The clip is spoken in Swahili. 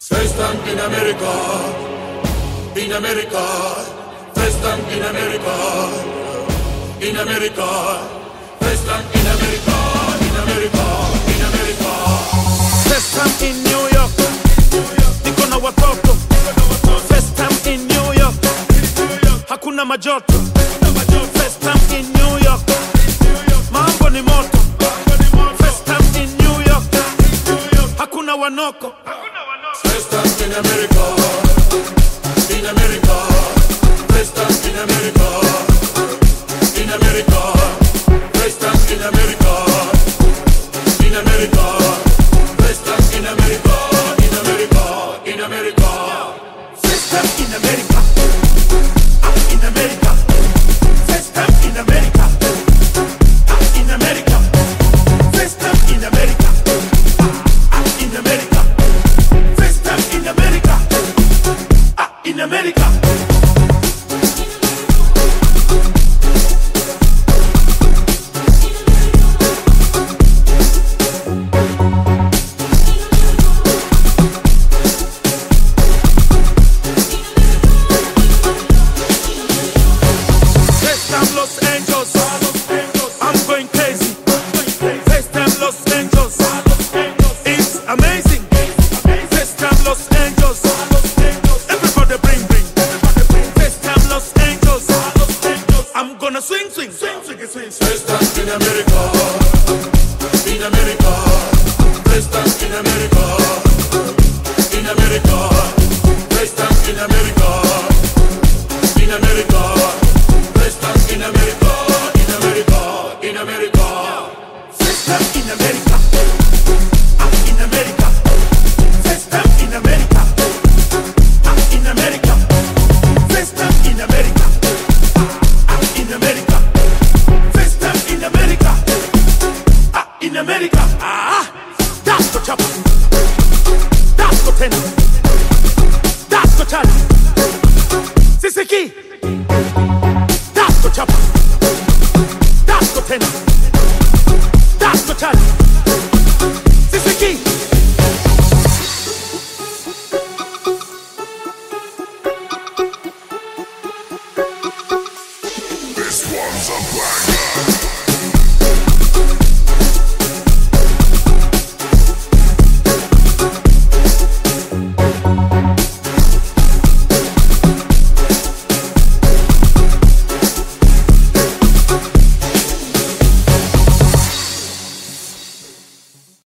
Festan in America, in America. Festan in America, in America. Festan in America, in America, in America. Festan in New York, niko na watoto. Festan in New York, hakuna majoto. Festan in New York, mambo ni moto. Festan in New York, hakuna wanoko. Festan in America, in America. Festan in America, in America. Festan in America, in America. Festan in America, in America, in America. Festan in America, in America. Festan in America, in America. Festan in America, in America. Festan in America, in America. Los Angeles, I'm going crazy. FaceTime Los Angeles, it's amazing. FaceTime Los Angeles, everybody bring. FaceTime Los Angeles, I'm gonna swing. Festan in America, in America. Festan in America, in America. Festan in America, in America. Festan in America, in America, in America. Festan in America, in America. Festan in America, in America. Festan in America, in America. Festan in America, in America. That's the chopper. That's the tenor. That's the challenge. Sisiki. That's the chopper. That's the tenor.